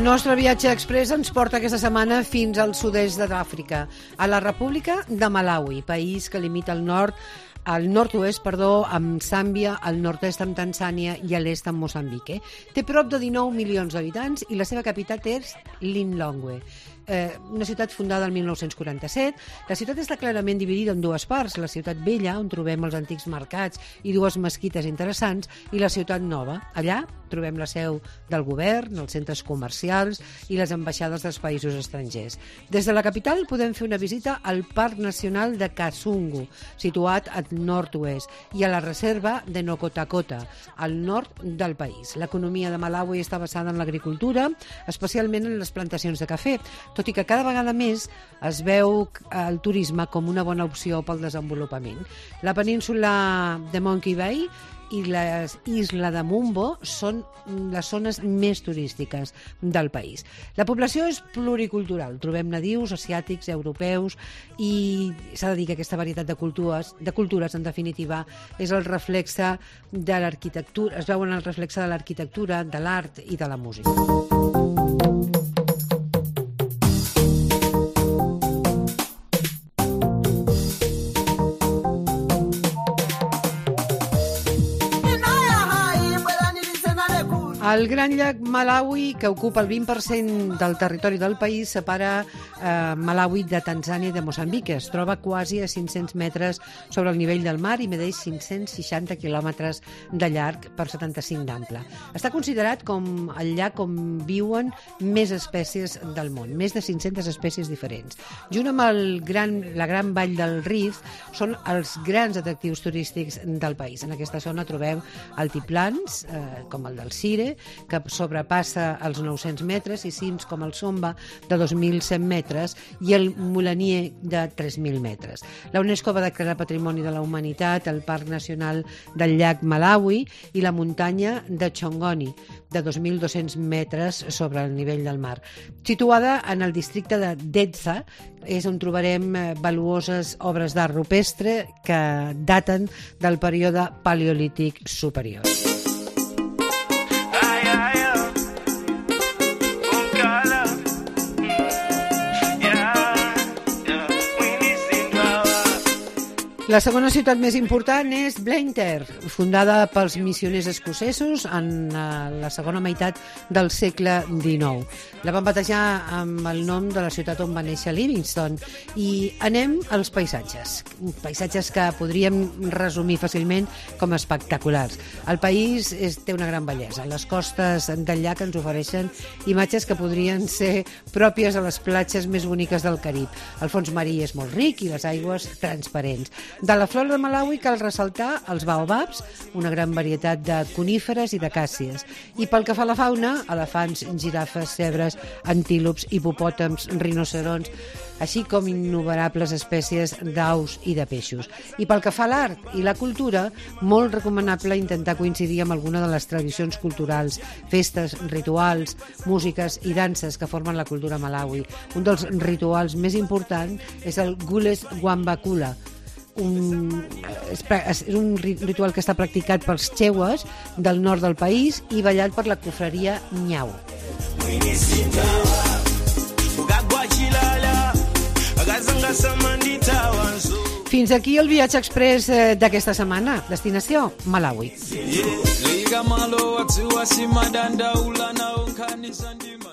nostre viatge express ens porta aquesta setmana fins al sud-est d'Àfrica, a la República de Malawi, país que limita al nord-oest, amb Zàmbia, al nord-est amb Tanzània i a l'est amb Moçambic. Té prop de 19 milions d'habitants i la seva capital és Lilongwe, una ciutat fundada el 1947. La ciutat està clarament dividida en dues parts, la ciutat vella, on trobem els antics mercats i dues mesquites interessants, i la ciutat nova. Allà trobem la seu del govern, els centres comercials i les ambaixades dels països estrangers. Des de la capital podem fer una visita al Parc Nacional de Kasungu, situat al nord-oest, i a la reserva de Nokotakota, al nord del país. L'economia de Malawi està basada en l'agricultura, especialment en les plantacions de cafè, tot i que cada vegada més es veu el turisme com una bona opció pel desenvolupament. La península de Monkey Bay i l'isla de Mumbo són les zones més turístiques del país. La població és pluricultural. Trobem nadius, asiàtics, europeus, i s'ha de dir que aquesta varietat de cultures, en definitiva, és el reflexe de l'arquitectura, es veuen el reflexe de l'arquitectura, de l'art i de la música. El gran llac Malawi, que ocupa el 20% del territori del país, separa Malawi de Tanzània i de Moçambic. Es troba quasi a 500 metres sobre el nivell del mar i medeix 560 quilòmetres de llarg per 75 d'ample. Està considerat com el llac on viuen més espècies del món, més de 500 espècies diferents. Junt amb la gran vall del Rift són els grans atractius turístics del país. En aquesta zona trobem altiplans, com el del Sire, que sobrepassa els 900 metres, i cims com el Somba, de 2.100 metres, i el Mulanie, de 3.000 metres. La UNESCO va declarar Patrimoni de la Humanitat el Parc Nacional del llac Malawi i la muntanya de Chongoni, de 2.200 metres sobre el nivell del mar. Situada en el districte de Dedza, és on trobarem valuoses obres d'art rupestre que daten del període paleolític superior. La segona ciutat més important és Blantyre, fundada pels missioners escocesos en la segona meitat del segle XIX. La van batejar amb el nom de la ciutat on va néixer Livingstone. I anem als paisatges que podríem resumir fàcilment com espectaculars. El país té una gran bellesa. Les costes del llac ens ofereixen imatges que podrien ser pròpies a les platges més boniques del Carib. El fons marí és molt ric i les aigües transparents. De la flora de Malawi cal ressaltar els baobabs, una gran varietat de coníferes i d'acàcies. I pel que fa a la fauna, elefants, girafes, zebres, antílops, hipopòtams, rinoceronts, així com innumerables espècies d'aus i de peixos. I pel que fa a l'art i la cultura, molt recomanable intentar coincidir amb alguna de les tradicions culturals, festes, rituals, músiques i danses que formen la cultura malawi. Un dels rituals més importants és el Gules Gwambakula. És un ritual que està practicat pels xewes del nord del país i ballat per la cofreria Nyau. Fins aquí el viatge express d'aquesta setmana. Destinació, Malawi.